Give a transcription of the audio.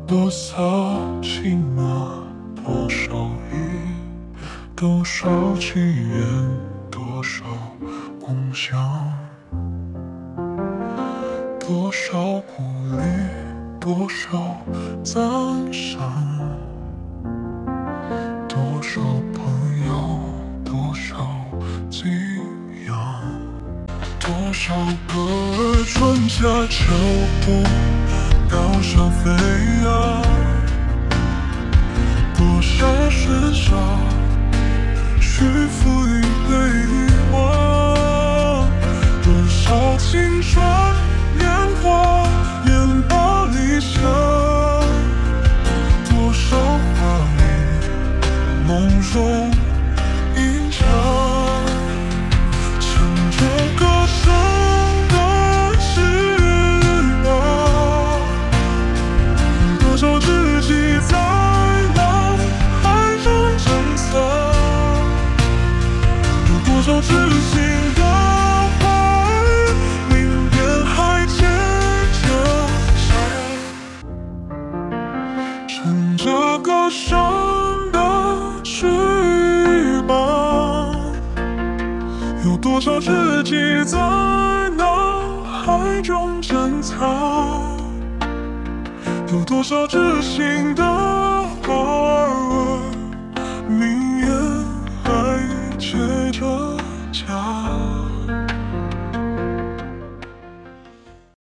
多少情马，多少意，多少情缘，多少梦想，多少鼓励，多少赞赏，多少朋友，多少敬仰，多少个春夏秋冬，高山飞扬，多少世上虚浮云泪一汪，多少青春年华演罢理想，多少华丽梦中吟唱，乘着歌声的翅膀，多少知己在脑海中珍藏，有多少痴心的爱，令边海渐渐闪，乘着歌声的翅膀，有多少知己在脑海中珍藏，有多少知心的话。